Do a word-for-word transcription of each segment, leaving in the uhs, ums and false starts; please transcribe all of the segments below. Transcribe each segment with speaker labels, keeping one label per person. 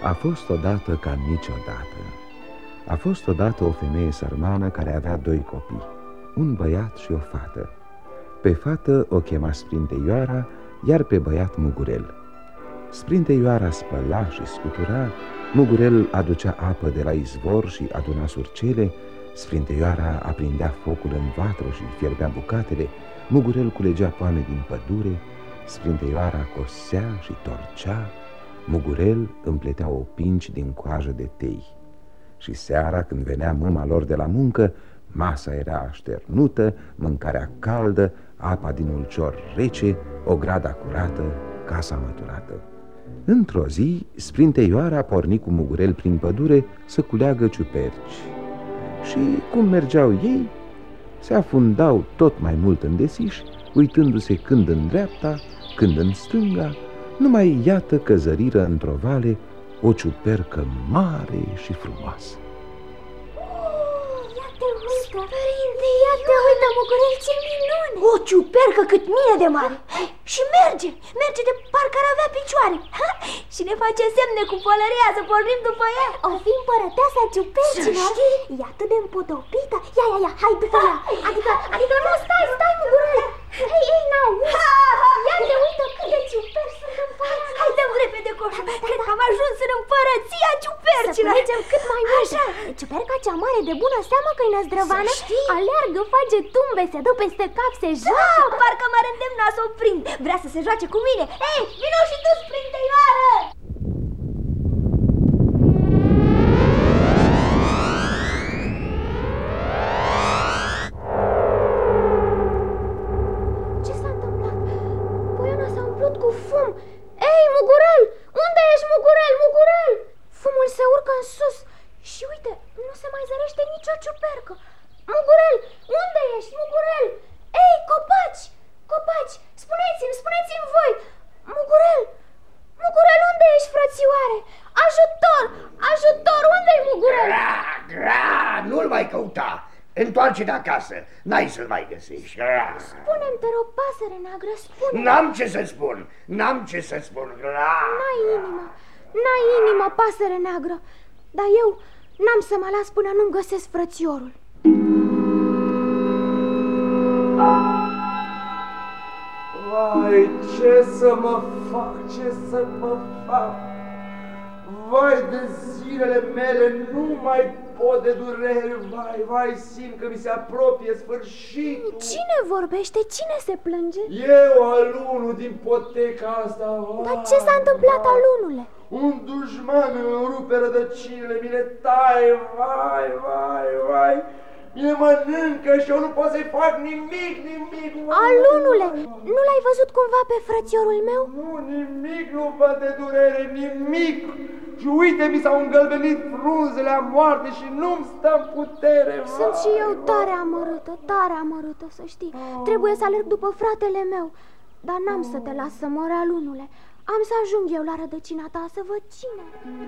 Speaker 1: A fost odată ca niciodată. A fost odată o femeie sărmană care avea doi copii, un băiat și o fată. Pe fată o chema Sprinteioara, iar pe băiat Mugurel. Sprinteioara spăla și scutura, Mugurel aducea apă de la izvor și aduna surcele, Sprinteioara aprindea focul în vatră și fierbea bucatele, Mugurel culegea poame din pădure, Sprinteioara cosea și torcea, Mugurel împletea opinci din coajă de tei. Și seara, când venea mama lor de la muncă, masa era așternută, mâncarea caldă, apa din ulcior rece, ograda curată, casa măturată. Într-o zi, Sprinteioara porni cu Mugurel prin pădure să culeagă ciuperci. Și cum mergeau ei, se afundau tot mai mult în desiș, uitându-se când în dreapta, când în stânga, numai iată că zăriră într-o vale o ciupercă mare și frumoasă.
Speaker 2: Oh, ia-te uită, părinte, ia-te uită, Mugurel, ce minune! O ciupercă cât mine de mare și merge, merge de parcă ar avea picioare și ne face semne cu pălăria să pornim după ea. O fi împărăteasa ciupercilor, e atât de împodobită. Ia, ia, ia, hai după ea. Adică, adică nu, stai, stai, Mugurel. Hei, ei, n-au, ia-te uită cât de ciuperci sunt în fața. Hai, dăm repede coșul, cred că am ajuns în împărăția ciupercilor. Să mergem cât mai mult. Așa. Ciuperca cea mare de bună seamă că-i năzdrăvană, aleargă, face tumbe, se dă peste cap, se joacă. Da, parcă m-ar îndemna să o prind. Vrea să se joace cu mine. Ei, vino și tu, Sprinteioară! Ce s-a întâmplat? Poiana s-a umplut cu fum. Ei, Mugurel! Unde ești, Mugurel, Mugurel? Fumul se urcă în sus și uite, nu se mai zărește nicio ciupercă. Mugurel, unde ești, Mugurel? Ei, copaci! Copaci, spuneți-mi, spuneți-mi voi! Mugurel, Mugurel, unde ești, frățioare? Ajutor, ajutor, unde-i Mugurel?
Speaker 3: Gra, gra, nu-l mai căuta. Întoarce-te acasă, n-ai să-l mai găsești. Gra.
Speaker 2: Spune-mi, te rog, pasăre neagră, spune.
Speaker 3: N-am ce să spun, n-am ce să spun. Gra.
Speaker 2: N-ai inimă, n-ai inimă, pasăre neagră. Dar eu n-am să mă las până nu-mi găsesc frățiorul.
Speaker 4: Vai, ce să mă fac, ce să mă fac? Vai de zilele mele, nu mai pot de durere, vai, vai, simt că mi se apropie sfârșitul.
Speaker 2: Cine vorbește? Cine se plânge?
Speaker 4: Eu, alunul din poteca asta, vai.
Speaker 2: Dar ce s-a întâmplat, alunule?
Speaker 4: Un dușman îmi rupe rădăcinile, mine taie, vai, vai, vai. Mine mănâncă și eu nu pot să-i fac nimic, nimic.
Speaker 2: Alunule, nu l-ai văzut cumva pe frățiorul meu?
Speaker 4: Nu, nimic nu văd de durere, nimic. Și uite, mi s-au îngălbenit frunzele a moarte și nu-mi stă în putere.
Speaker 2: Sunt și eu tare amărâtă, tare amărâtă, să știi. Trebuie să alerg după fratele meu. Dar n-am să te las să mori, alunule. Am să ajung eu la rădăcina ta să văd cine.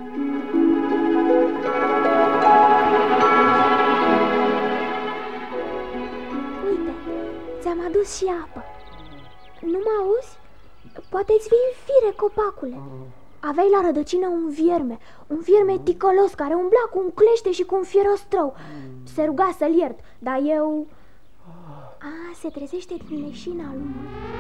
Speaker 2: Uite, ți-am adus și apă. Nu mă auzi? Poate-ți vii în fire, copacule. Aveai la rădăcină un vierme, un vierme ticălos care umbla cu un clește și cu un fierostrău. Se ruga să-l iert, dar eu... A, se trezește din leșina lui.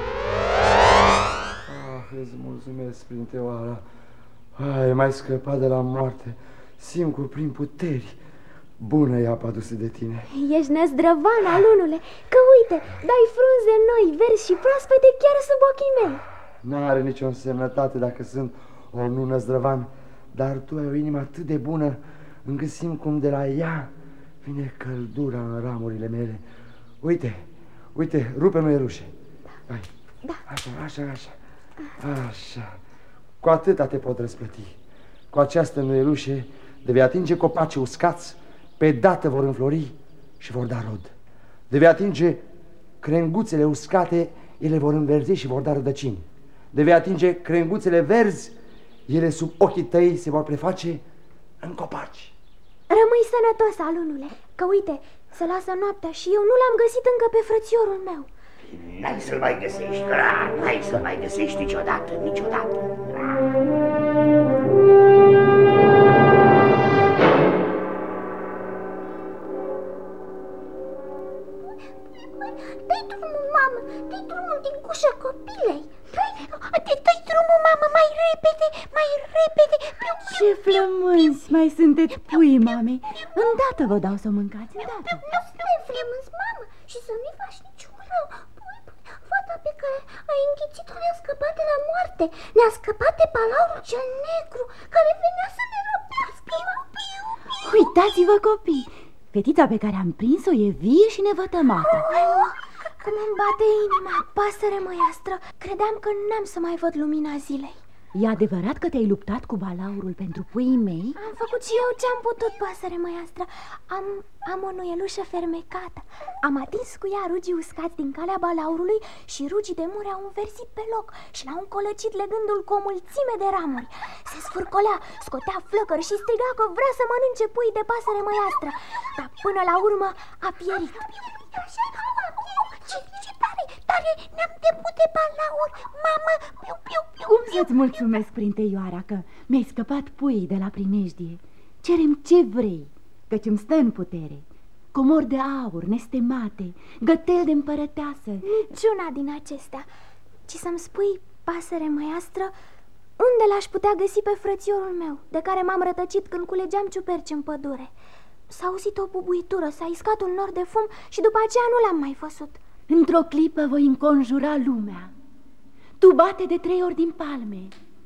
Speaker 4: Ah, îți mulțumesc, Sprinteoara. Ai, m-ai scăpat de la moarte. Simt cu plin puteri. Bună e apa adusă de tine.
Speaker 2: Ești năzdrăvan, alunule, că uite, dai frunze noi, verzi și proaspete chiar sub ochii mei.
Speaker 4: N-are nicio însemnătate dacă sunt o nu năzdrăvan, dar tu ai o inimă atât de bună încât simt cum de la ea vine căldura în ramurile mele. Uite, uite, rupe nuielușe. Hai,
Speaker 2: da.
Speaker 4: Așa, așa, așa, așa. Cu atâta te pot răsplăti. Cu această nuielușe de vei atinge copacii uscați, pe dată vor înflori și vor da rod. De vei atinge crenguțele uscate, ele vor înverzi și vor da rădăcini. De vei atinge crenguțele verzi, ele sub ochii tăi se vor preface în copaci.
Speaker 2: Rămâi sănătos, alunule, că uite, se lasă noaptea și eu nu l-am găsit încă pe frățiorul meu.
Speaker 3: N-ai să-l mai găsești, Gra, n-ai să-l mai găsești niciodată, niciodată. Gra.
Speaker 2: Dă-i drumul, mamă, dă-i drumul din cușă copilei. Dă-i drumul, mamă, mai repede, mai repede.
Speaker 5: Ce flămânzi mai sunteți puii, mamei. Îndată vă dau să mâncați, îndată.
Speaker 2: Nu suntem flămânzi, mamă, și să nu-i faci niciun rău. Fata pe care ai înghițit-o ne-a scăpat de la moarte. Ne-a scăpat de balaurul cel negru care venea să ne răpească.
Speaker 5: Uitați-vă, copii, fetița pe care am prins-o e vie și nevătămată.
Speaker 2: Oh, cum îmi bate inima, pasăre măiastră. Credeam că n-am să mai văd lumina zilei.
Speaker 5: E adevărat că te-ai luptat cu balaurul pentru puii mei?
Speaker 2: Am făcut și eu ce-am putut, pasăre măiastră. Am, am o nuielușă fermecată. Am atins cu ea rugii uscați din calea balaurului și rugii de mure au înversit pe loc și l-au încolăcit legându-l cu o mulțime de ramuri. Se sfârcolea, scotea flăcări și striga că vrea să mănânce pui de pasăre măiastră. Dar până la urmă a pierit. Ce, ce tare, tare, ne-am temut de balaur, mamă, piu, piu, piu.
Speaker 5: Cum să-ți mulțumesc, printeioara, că mi-ai scăpat puii de la primejdie. Cerem ce vrei, căci îmi stă în putere. Comori de aur, nestemate, gătel de împărăteasă.
Speaker 2: Niciuna din acestea, ci să-mi spui, pasăre măiastră, unde l-aș putea găsi pe frățiorul meu, de care m-am rătăcit când culegeam ciuperci în pădure. S-a auzit o bubuitură, s-a iscat un nor de fum și după aceea nu l-am mai văzut.
Speaker 5: Într-o clipă voi înconjura lumea. Tu bate de trei ori din palme.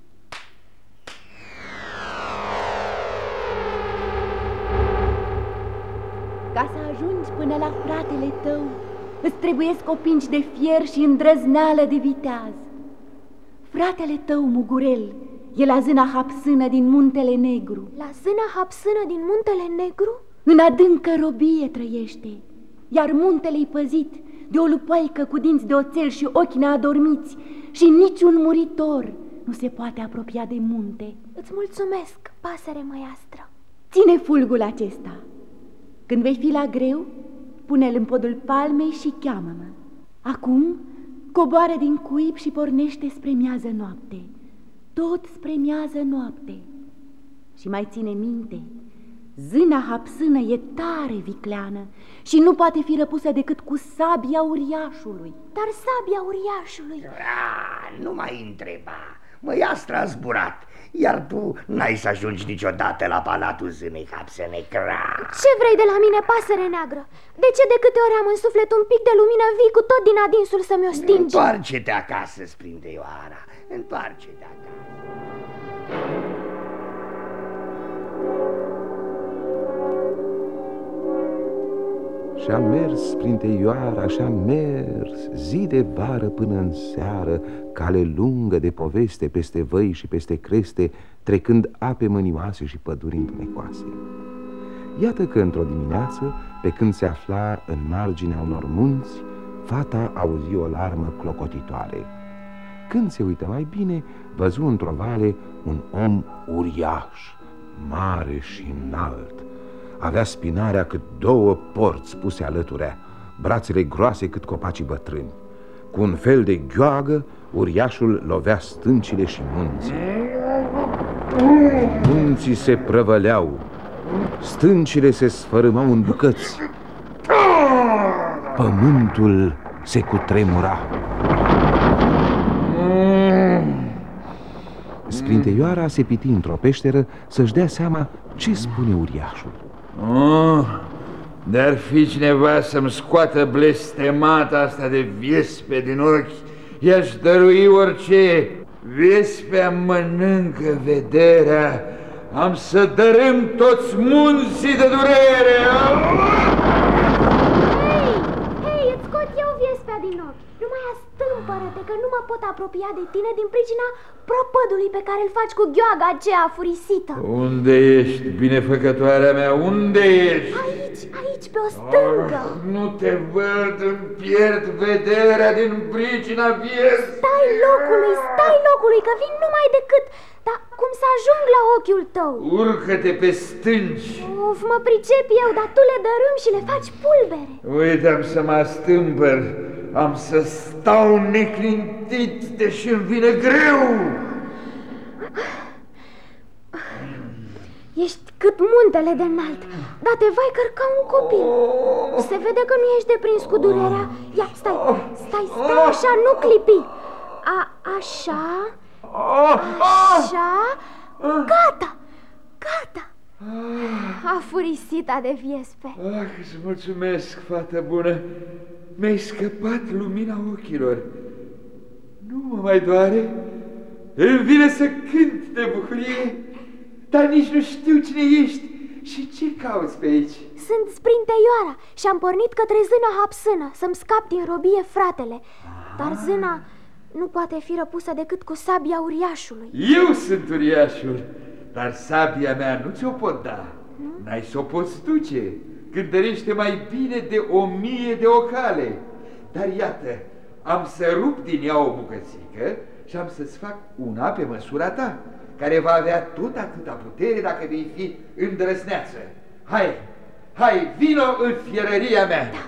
Speaker 5: Ca să ajungi până la fratele tău, îți trebuiesc opinci de fier și îndrăzneală de viteaz. Fratele tău, Mugurel, e la zâna hapsână din Muntele Negru.
Speaker 2: La zâna hapsână din Muntele Negru?
Speaker 5: În adâncă robie trăiește, iar muntele-i păzit de o lupoaică cu dinți de oțel și ochi neadormiți, și niciun muritor nu se poate apropia de munte.
Speaker 2: Îți mulțumesc, pasăre măiastră.
Speaker 5: Ține fulgul acesta. Când vei fi la greu, pune-l în podul palmei și cheamă-mă. Acum coboară din cuib și pornește spre miază noapte, tot spre miază noapte. Și mai ține minte, zâna hapsână e tare vicleană și nu poate fi răpusă decât cu sabia uriașului.
Speaker 2: Dar sabia uriașului?
Speaker 3: A, nu mai întreba, măiastra a zburat, iar tu n-ai să ajungi niciodată la palatul zânei hapsâne.
Speaker 2: Ce vrei de la mine, pasăre neagră? De ce de câte ori am în suflet un pic de lumină, vii cu tot din adinsul să mi-o stingi?
Speaker 3: Întoarce-te acasă, Sprinteioara, întoarce-te acasă.
Speaker 1: Și-a mers Printeioara, și-a mers zi de vară până în seară, cale lungă de poveste peste văi și peste creste, trecând ape mănioase și păduri întunecoase. Iată că într-o dimineață, pe când se afla în marginea unor munți, fata auzi o larmă clocotitoare. Când se uită mai bine, văzu într-o vale un om uriaș, mare și înalt. Avea spinarea cât două porți puse alăturea, brațele groase cât copacii bătrâni. Cu un fel de gheoagă, uriașul lovea stâncile și munții. Munții se prăvăleau, stâncile se sfărâmau în bucăți, pământul se cutremura. Sprinteioara se piti într-o peșteră să-și dea seama ce spune uriașul.
Speaker 6: Oh, dar fi cineva să-mi scoată blestemata asta de viespe din ochi, i-aș dărui orice. Viespea mănâncă vederea, am să dărâm toți munții de durere.
Speaker 2: Hei, hei, îți scot eu viespea din ochi. Nu mai astâmpără-te că nu mă pot apropia de tine din pricina propădului pe care îl faci cu gheoaga aceea furisită.
Speaker 6: Unde ești, binefăcătoarea mea, unde ești?
Speaker 2: Aici, aici, pe o stângă.
Speaker 6: Oh, nu te văd, îmi pierd vederea din pricina viespei.
Speaker 2: Stai locului, stai locului, că vin numai decât. Dar cum să ajung la ochiul tău?
Speaker 6: Urcă-te pe stânci.
Speaker 2: Of, mă pricep eu, dar tu le dărâm și le faci pulbere.
Speaker 6: Uite, am să mă astâmpăr. Am să stau neclintit, deși îmi vine greu.
Speaker 2: Ești cât muntele de înalt, dar te vai cărca un copil. Se vede că nu ești deprins cu durerea. Ia, stai, stai, stai așa, nu clipi. A, așa, așa, gata, gata. Afurisita de viespe.
Speaker 6: Ah, îți mulțumesc, fată bună. Mi-ai scăpat lumina ochilor. Nu mă mai doare. Îmi vine să cânt de bucurie, dar nici nu știu cine ești și ce cauți pe aici.
Speaker 2: Sunt Sprinteioara și am pornit către zâna Hapsână să-mi scap din robie fratele. Dar zâna nu poate fi răpusă decât cu sabia uriașului.
Speaker 6: Eu sunt uriașul, dar sabia mea nu ți-o pot da. N-ai să o poți duce. Cântărește mai bine de o mie de ocale. Dar iată, am să rup din ea o bucățică și am să-ți fac una pe măsura ta, care va avea tot atâta putere dacă vei fi îndrăzneață. Hai, hai, vino în fierăria mea. Da.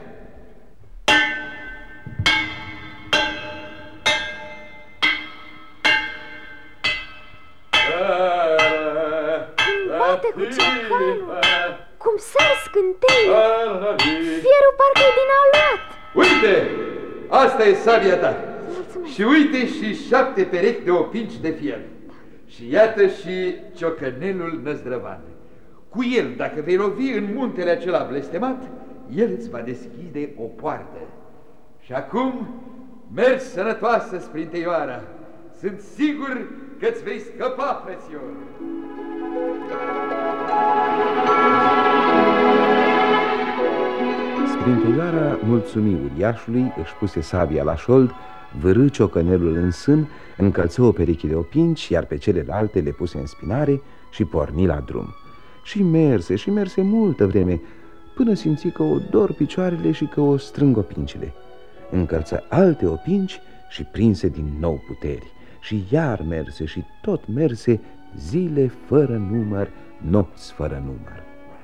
Speaker 2: Bate cu ceacanul, cum sar scânteile, fierul parcă-i din aluat.
Speaker 6: Uite, asta e sabia ta. Și uite și șapte perechi de opinci de fier. Și iată și ciocănelul năzdrăvan. Cu el, dacă vei lovi în muntele acela blestemat, el îți va deschide o poartă. Și acum, mergi sănătoasă, Sprinteioara. Sunt sigur că îți vei scăpa, frățior.
Speaker 1: Sprinteioara mulțumi uriașului, își puse sabia la șold, vârâ ciocănelul în sân, încălță o pereche de opinci, iar pe celelalte le puse în spinare și porni la drum. Și merse, și merse multă vreme, până simți că o dor picioarele și că o strâng opincile. Încălță alte opinci și prinse din nou puteri. Și iar merse și tot merse, zile fără număr, nopți fără număr.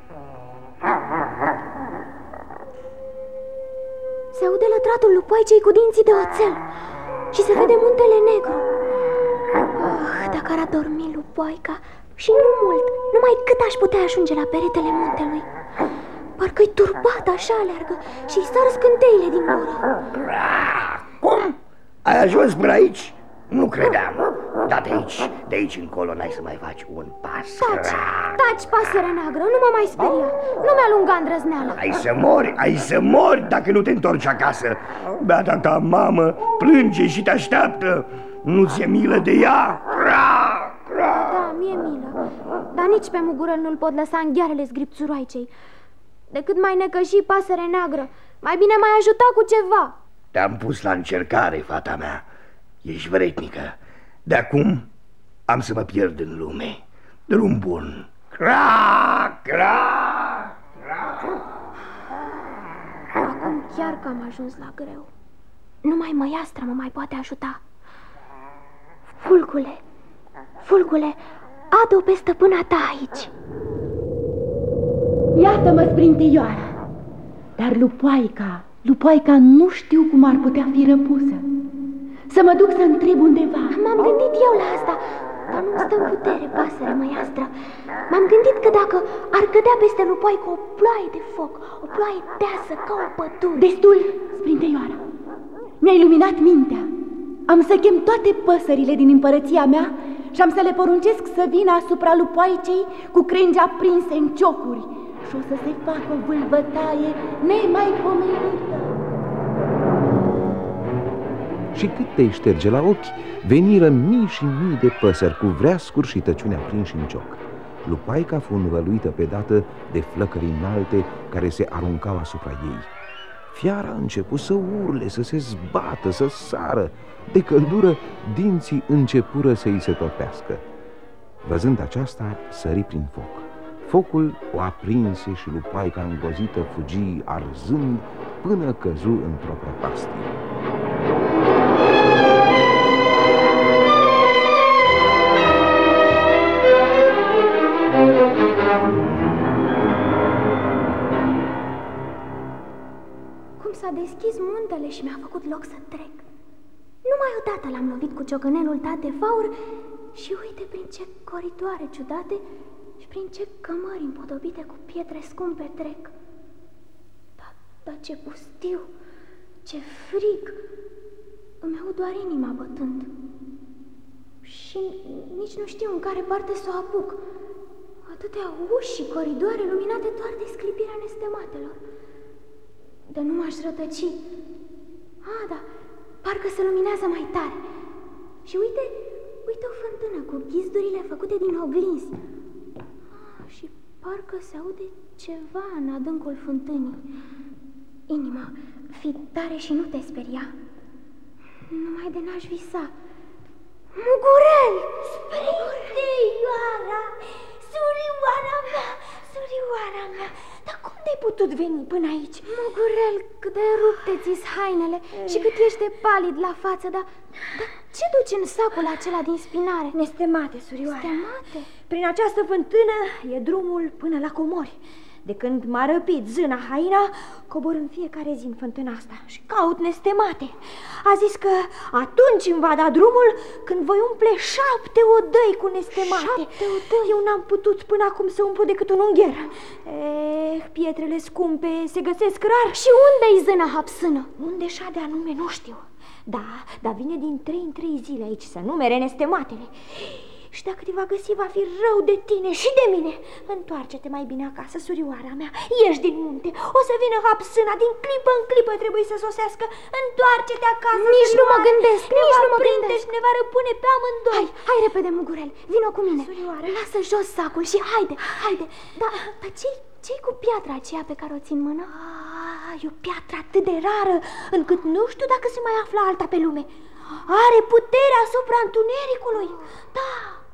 Speaker 2: Se aude lătratul lupoaicei cu dinții de oțel și se vede muntele negru. Oh, dacă ar adormi lupoaica, și nu mult, numai cât aș putea ajunge la peretele muntelui. Parcă-i turbat, așa aleargă și-i sar scânteile din gură.
Speaker 3: Cum? Ai ajuns până aici? Nu credeam. Dar de aici, de aici încolo n-ai să mai faci un pas.
Speaker 2: Taci, taci, pasăre neagră, nu mă mai speria. Nu mi-alunga îndrăzneala.
Speaker 3: Ai să mori, ai să mori dacă nu te întorci acasă. Beata ta mamă plânge și te așteaptă. Nu ți-e milă de ea?
Speaker 2: Da, mi-e milă. Dar nici pe mugurăl nu-l pot lăsa în ghearele zgripțuroaicei. Decât mai necăji, pasăre neagră, mai bine m-ai ajuta cu ceva.
Speaker 3: Te-am pus la încercare, fata mea. Ești vrednică. De acum am să mă pierd în lume. Drum bun. Cra, cra, cra.
Speaker 2: Acum chiar că am ajuns la greu. Numai măiastra mă mai poate ajuta. Fulgule, Fulgule, adu-o pe stăpâna ta aici.
Speaker 5: Iată-mă, Sprinteioara. Dar lupoaica, lupoaica nu știu cum ar putea fi răpusă. Să mă duc să întreb undeva.
Speaker 2: M-am gândit eu la asta, dar nu-mi stă în putere, pasăre măiastră. M-am gândit că dacă ar cădea peste lupoaică o ploaie de foc, o ploaie deasă ca o pădure.
Speaker 5: Destul, Sprinteioara. Mi-ai luminat mintea. Am să chem toate păsările din împărăția mea și am să le poruncesc să vină asupra lupoaicei cu crengi aprinse în ciocuri și o să se facă o vâlvătaie nemaipomenită.
Speaker 1: Și cât te-i șterge la ochi, veniră mii și mii de păsări cu vreascuri și tăciuni aprinși în cioc. Lupoaica fu învăluită pe dată de flăcări înalte care se aruncau asupra ei. Fiara a început să urle, să se zbată, să sară. De căldură, dinții începură să îi se topească. Văzând aceasta, sări prin foc. Focul o aprinse și lupoaica îngrozită fugi arzând până căzu într-o prăpastie.
Speaker 2: Cum s-a deschis muntele și mi-a făcut loc să trec. Numai odată l-am lovit cu ciocănelul dat de faur și uite prin ce coridoare ciudate și prin ce cămări împodobite cu pietre scumpe trec. Dar, dar ce pustiu, ce frig, îmi aud doar inima bătând. Și nici nu știu în care parte să o apuc. Atâtea uși și coridoare luminate doar de sclipirea nestematelor. Dar nu m-aș rătăci. Ah, da, parcă se luminează mai tare. Și uite, uite o fântână cu ghizdurile făcute din oglinzi. Ah, și parcă se aude ceva în adâncul fântânii. Inima, fii tare și nu te speria. Numai de n-aș visa. Mugurel!
Speaker 7: Sprintioara! Surioara mea! Surioara mea! Dar cum de-ai putut veni până aici?
Speaker 2: Mugurel, cât de rupte ți-s hainele și cât ești de palid la față, dar, dar ce duci în sacul acela din spinare?
Speaker 7: Nestemate, surioara.
Speaker 2: Nestemate?
Speaker 7: Prin această fântână e drumul până la comori. De când m-a răpit zâna Haina, cobor în fiecare zi în fântâna asta și caut nestemate. A zis că atunci îmi va da drumul când voi umple șapte odăi cu nestemate.
Speaker 2: Șapte odăi?
Speaker 7: Eu n-am putut până acum să umplu decât un ungher. Eh, pietrele scumpe se găsesc rar.
Speaker 2: Și unde-i zâna Hapsână?
Speaker 7: Unde și-a de anume nu știu. Da, dar vine din trei în trei zile aici să numere nestematele. Și dacă te va găsi, va fi rău de tine și de mine. Întoarce-te mai bine acasă, surioara mea. Ieși din munte. O să vină Hapsâna. Din clipă în clipă trebuie să sosească. Întoarce-te acasă,
Speaker 2: Nici nu mă gândesc,
Speaker 7: ne
Speaker 2: nici
Speaker 7: va
Speaker 2: nu mă
Speaker 7: prinde
Speaker 2: gândesc.
Speaker 7: și ne va răpune pe amândoi.
Speaker 2: Hai, hai repede, Mugurel. Vino cu mine.
Speaker 7: Surioară.
Speaker 2: Lasă jos sacul și haide, haide. Dar, dar ce-i ce-i cu piatra aceea pe care o țin în mână?
Speaker 7: Ah, e o piatră atât de rară încât nu știu dacă se mai află alta pe lume. Are putere asupra întunericului. Da.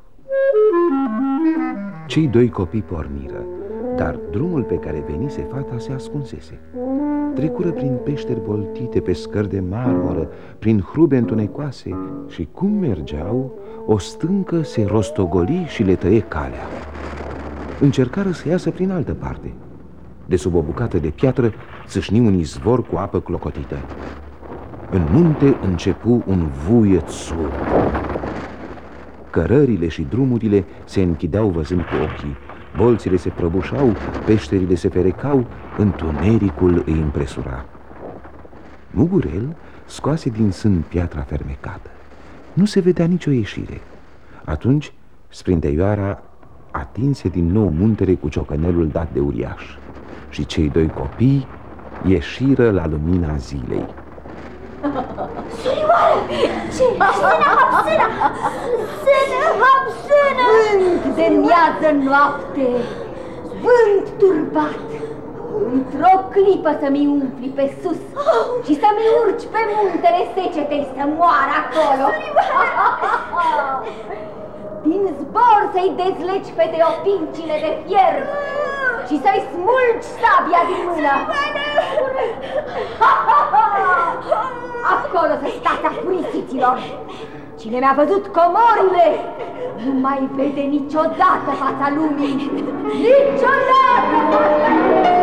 Speaker 1: Cei doi copii porniră, dar drumul pe care venise fata se ascunsese. Trecură prin peșteri boltite, pe scări de marmură, prin hrube întunecoase și cum mergeau, o stâncă se rostogoli și le tăie calea. Încercară să iasă prin altă parte. De sub o bucată de piatră țâșni un izvor cu apă clocotită. În munte începu un vuiet surd. Cărările și drumurile se închideau văzând cu ochii, bolțile se prăbușau, peșterile se ferecau, întunericul îi impresura. Mugurel scoase din sân piatra fermecată. Nu se vedea nicio ieșire. Atunci, Sprinteioara atinse din nou muntele cu ciocănelul dat de uriaș și cei doi copii ieșiră la lumina zilei.
Speaker 7: Surioară! Ce? Sână, Hapsână! Sână, Hapsână!
Speaker 8: Vânt de miază noapte, vânt turbat, într-o clipă să-mi umfli pe sus și să-mi urci pe muntele secetei să moară acolo. Din zbor să-i dezlegi pe teopincile de fier și să-i smulgi sabia din mână. Acolo să stați afurisiților. Cine mi-a văzut comorile nu mai vede niciodată fața lumii. Niciodată fața lumii!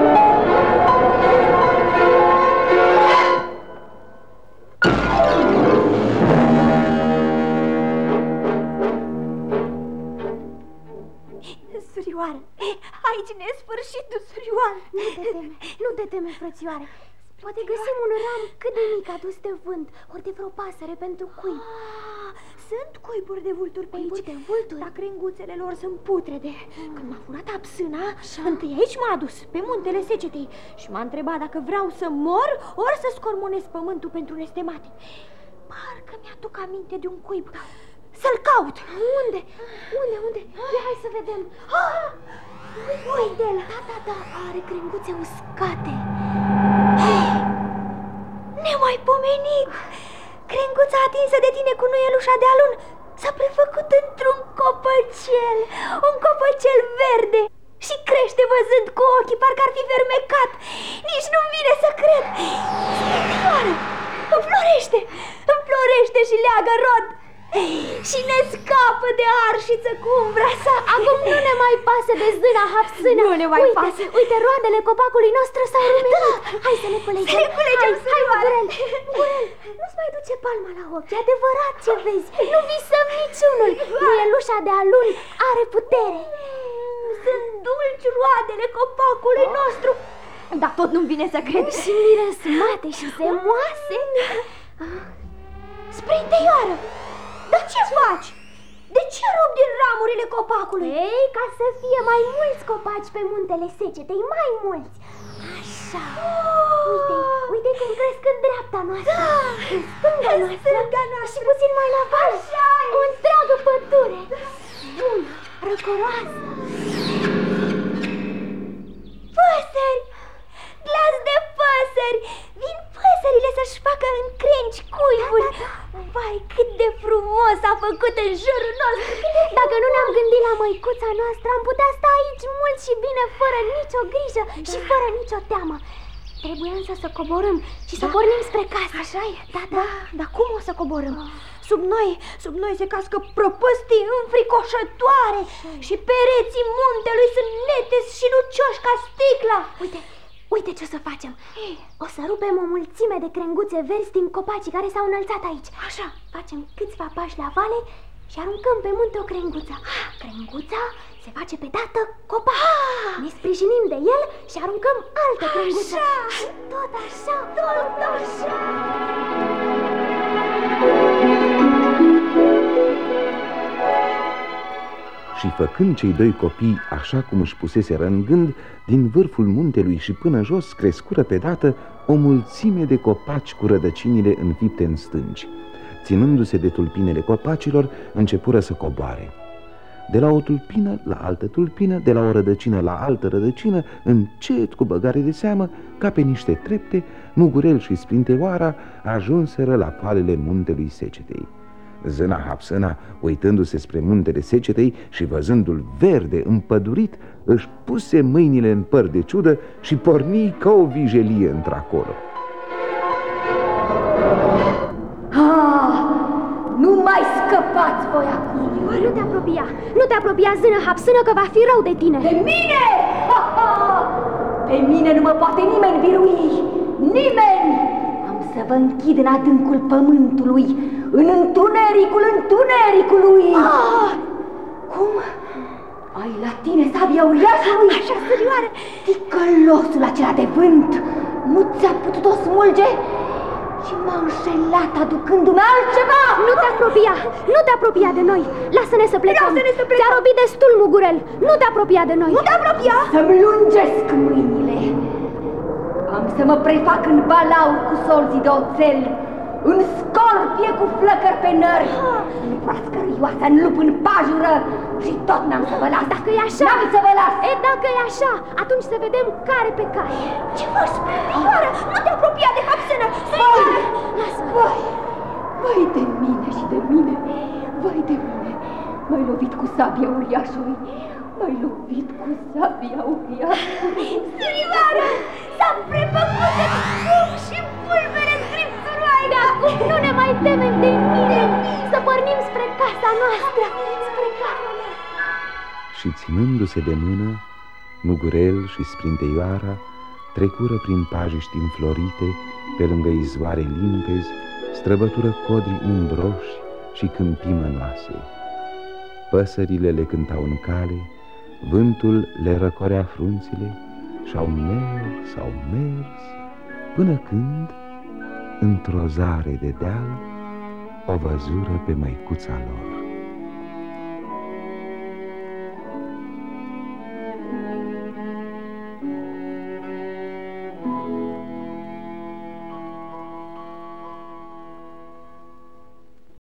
Speaker 7: Surioară, aici ne e sfârșitul, surioară.
Speaker 2: Nu te teme, nu te teme, frățioare. Poate găsim un ram cât de mic adus de vânt, ori de vreo pasăre pentru cuib.
Speaker 7: Ah, sunt cuiburi de vulturi pe
Speaker 2: Cuiburi
Speaker 7: aici,
Speaker 2: de vulturi?
Speaker 7: dar crenguțele lor sunt putrede. Când m-a furat Hapsâna, întâi aici m-a adus, pe muntele secetei, și m-a întrebat dacă vreau să mor, ori să scormonesc pământul pentru nestemate. Parcă mi-aduc aminte de un cuib. Să-l caut!
Speaker 2: Unde? Unde, unde? Ia, hai să vedem.
Speaker 7: Ah! Uite-l!
Speaker 2: Da, da, da, are crenguțe uscate.
Speaker 7: Nemaipomenit! Crenguța atinsă de tine cu nuielușa de alun s-a prefăcut într-un copăcel, un copăcel verde, și crește văzând cu ochii, parcă ar fi fermecat. Nici nu-mi vine să cred. Sprinteioară! Înflorește! Înflorește și leagă rod și ne scapă de arșiță cu umbra sa.
Speaker 2: Acum nu ne mai pasă de zâna Hapsână.
Speaker 7: Nu ne mai
Speaker 2: uite,
Speaker 7: pasă.
Speaker 2: Uite, roadele copacului nostru s-au rumenit. Da. Hai să ne culegem.
Speaker 7: Să ne culegem,
Speaker 2: hai, hai, Mugurel. Mugurel, nu-ți mai duce palma la ochi. E adevărat ce vezi. Nu visăm niciunul. Nuielușa de alun are putere. sunt dulci roadele copacului nostru. Dar tot nu-mi vine să cred. Și mirăsmate și zemoase. Sprintăioară, dar ce faci? De ce rupi din ramurile copacului?
Speaker 7: Ei, ca să fie mai mulți copaci pe muntele secetei, mai mulți. Așa. Uite, uite cum cresc în dreapta noastră, da. În stânga
Speaker 2: în
Speaker 7: noastră,
Speaker 2: stânga noastră
Speaker 7: și puțin mai la val. O întreagă pădure, bună, răcoroasă.
Speaker 2: Păsări! Glas de păsări! Vin păsările să-și facă în crengi cuiburi. Da, da, da. Vai, cât de frumos a făcut în jurul nostru!
Speaker 7: Dacă nu ne-am gândit la măicuța noastră, am putea sta aici mult și bine, fără nicio grijă, da. Și fără nicio teamă. Trebuie însă să coborâm și să da. pornim spre casă.
Speaker 2: Așa e?
Speaker 7: Da, da. Da,
Speaker 2: dar cum o să coborâm? Sub noi, sub noi se cască prăpăstii înfricoșătoare și pereții muntelui sunt neteți și lucioși ca sticla.
Speaker 7: Uite, uite ce o să facem. O să rupem o mulțime de crenguțe verzi din copacii care s-au înălțat aici.
Speaker 2: Așa.
Speaker 7: Facem câțiva pași la vale și aruncăm pe munte o crenguță. Crenguța se face pe dată copac. Ne sprijinim de el și aruncăm altă crenguță. Și tot așa, tot așa.
Speaker 1: Și făcând cei doi copii așa cum își puseseră în gând, din vârful muntelui și până jos crescură pe dată o mulțime de copaci cu rădăcinile înfipte în stânci. Ținându-se de tulpinele copacilor, începură să coboare. De la o tulpină la altă tulpină, de la o rădăcină la altă rădăcină, încet, cu băgare de seamă, ca pe niște trepte, Mugurel și Sprinteoara ajunseră la poalele muntelui Secetei. Zâna Hapsâna, uitându-se spre muntele Secetei și văzându-l verde, împădurit, își puse mâinile în păr de ciudă și porni ca o vijelie într-acolo.
Speaker 8: Ah, nu mai scăpați voi acum!
Speaker 7: Nu te apropia, nu te apropia, Zână Hapsână, că va fi rău de tine.
Speaker 8: De mine? Ha, ha! Pe mine nu mă poate nimeni birui, nimeni! Am să vă închid în adâncul pământului, în întunericul întunericului.
Speaker 7: Ah!
Speaker 8: Cum? Ai la tine sabia uriașului?
Speaker 7: Așa, sărioară!
Speaker 8: Ticălosul acela de vânt nu ți-a putut-o smulge? Și m-a înșelat aducându-mi altceva!
Speaker 7: Nu te apropia! Nu te apropia de noi! Lasă-ne să plecăm!
Speaker 2: Lasă-ne să plecăm!
Speaker 7: Ți-a robit destul, Mugurel! Nu te apropia de noi!
Speaker 2: Nu te apropia!
Speaker 8: Să-mi lungesc mâinile! Am să mă prefac în balaur cu solzii de oțel, în scorpie cu flăcări pe nări, în proască rioasă, în lup în pajură, și tot n-am să vă las!
Speaker 7: Dacă e așa...
Speaker 8: N-am să vă las!
Speaker 7: E, dacă e așa, atunci să vedem care pe care!
Speaker 2: Ce faci, Sprinteoară? Nu te apropia de Hapsână!
Speaker 8: Vai! Vai! Vai de mine și de mine! Vai de mine! M-ai lovit cu sabia uriașului! M-ai lovit cu sabia uriașului!
Speaker 2: Sărioară! S-a prefăcut de fum și pulbere scripturoare!
Speaker 7: De acum nu ne mai temem de nimeni! Să pornim spre casa noastră! Spre casa noastră!
Speaker 1: Și ținându-se de mână, Mugurel și Sprinteioara trecură prin pajiști înflorite, pe lângă izvoare limpezi, străbătură codri umbroși și câmpii mănoase. Păsările le cântau în cale, vântul le răcorea frunțile și-au mers, au mers, până când, într-o zare de deal, o văzură pe măicuța lor.